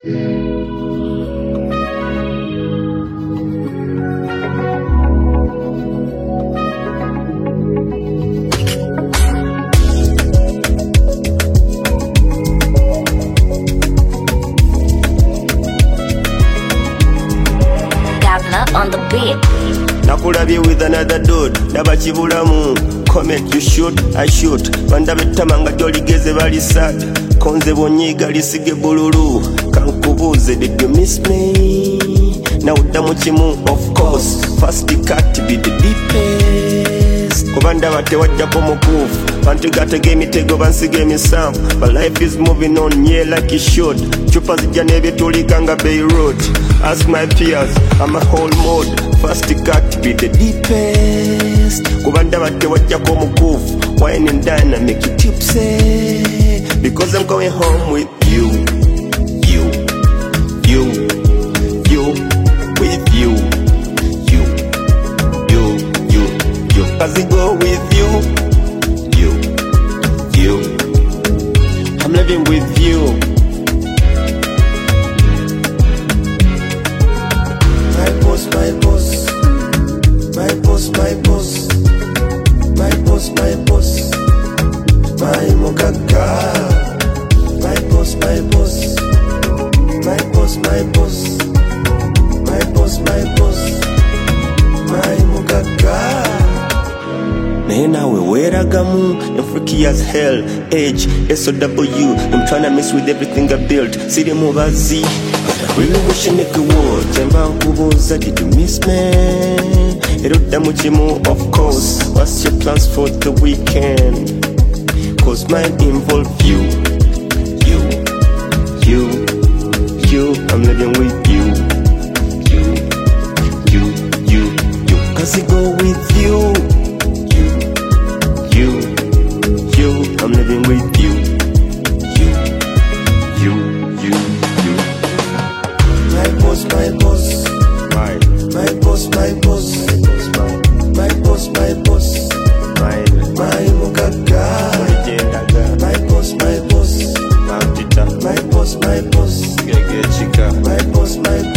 On the beat. Nakulabye with another dude Daba chibulamu Comment you shoot, I shoot Banda betamanga joligeze bali sad Konze bonyiga lisige bululu Kankubuze did you miss me Na udamu chimu of course First cut be the deepest Kubanda bate wajjapo mukufu Bantigate game tego bansige misam But life is moving on yeah like it should Chupa zijanebe tulikanga Beirut Ask my peers, I'm a whole mode First cut be the deepest Kubanda bate wajjapo mukufu Wine and dine and make you tipsy Because I'm going home with you With you Cause I go with you I'm living with you My boss My mukaka My boss My mukaka Nena we weragamu Nfriki as hell Age SOW I'm tryna mess with everything I built Siri mubazi Really wishing it could work Jemba kubuza did you miss me Eruda muchimu of course What's your plans for the weekend Cause mine involve you I'm living with you Cause I go with you I'm living with you My boss My mukaka My boss My boss